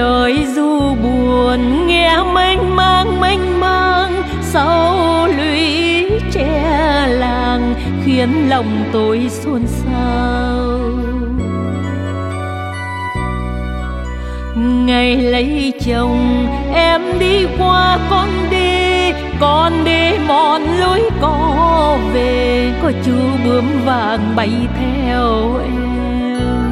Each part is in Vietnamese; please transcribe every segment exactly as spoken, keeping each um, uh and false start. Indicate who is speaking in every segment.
Speaker 1: Lời ru buồn nghe mênh mang mênh mang, sau lũy tre làng khiến lòng tôi xôn xao. Ngày lấy chồng em đi qua con đê, con đê mòn lối có về, có chú bướm vàng bay theo em.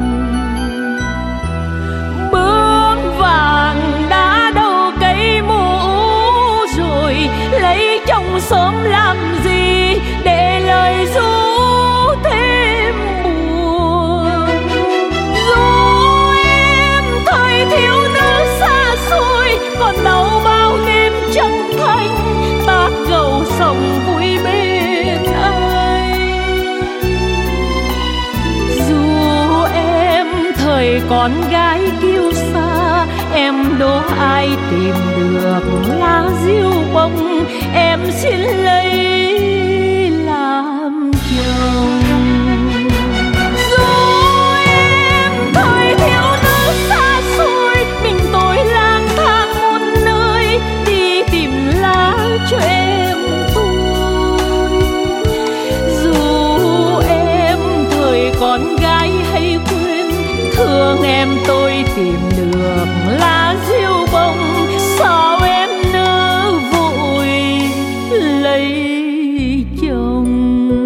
Speaker 1: Bướm vàng đã đâu cây mũ rồi, lấy chồng sớm làm gì để lời ru thêm buồn. Ru em thời thiếu nữ xa xôi, còn đau bao đêm chân thành, tác gầu sông vui bên anh. Dù em thời con gái kiêu sa, em đố ai tìm được lá diêu bông, em xin lấy làm chồng. Dù em thời thiếu nữ xa xôi, mình tôi lang thang muôn nơi, đi tìm lá cho em tôi. Dù em thời con gái hay quên, thương em tôi tìm được lá diêu bông, sao em nỡ vội lấy chồng.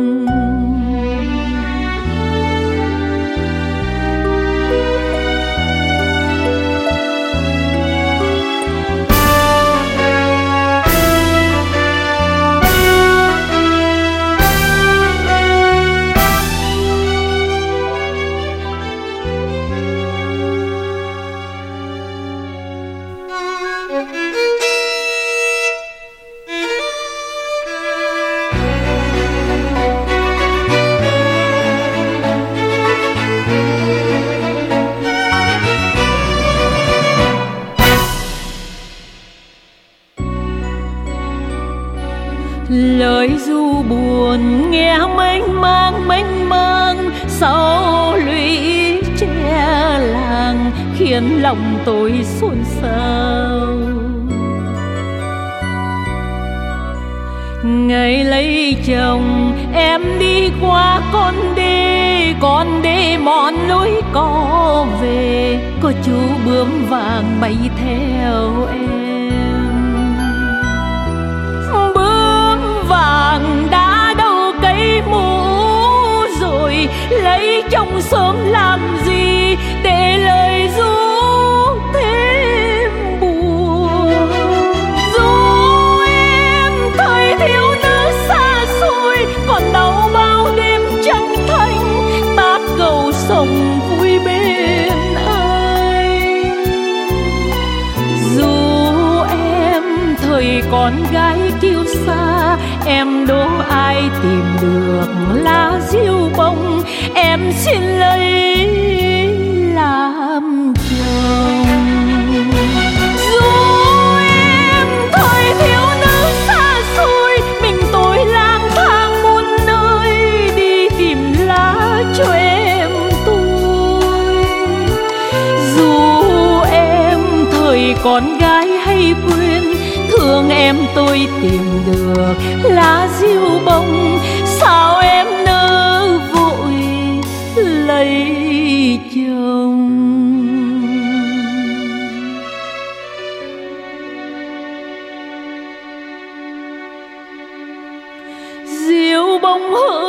Speaker 1: Lời ru buồn nghe mênh mang mênh mang, sau lũy tre làng khiến lòng tôi xôn xao. Ngày lấy chồng em đi qua con đê, con đê mòn lối có về, có chú bướm vàng bay theo em. Vàng đã đâu cây mũ rồi, lấy chồng sớm làm gì để lời ru thêm buồn. Dù em thời thiếu nữ xa xôi, còn đau bao đêm chân thành, tác gầu sông vui bên anh. Dù em thời con gái kiêu sa, em đố ai tìm được lá diêu bông, em xin lấy làm chồng. Dù em thời thiếu nữ xa xôi, mình tôi lang thang muôn nơi, đi tìm lá cho em tôi. Dù em thời con gái hay quên, thương em tôi tìm được lá diêu bông, sao em nỡ vội lấy chồng. Diêu bông hỡi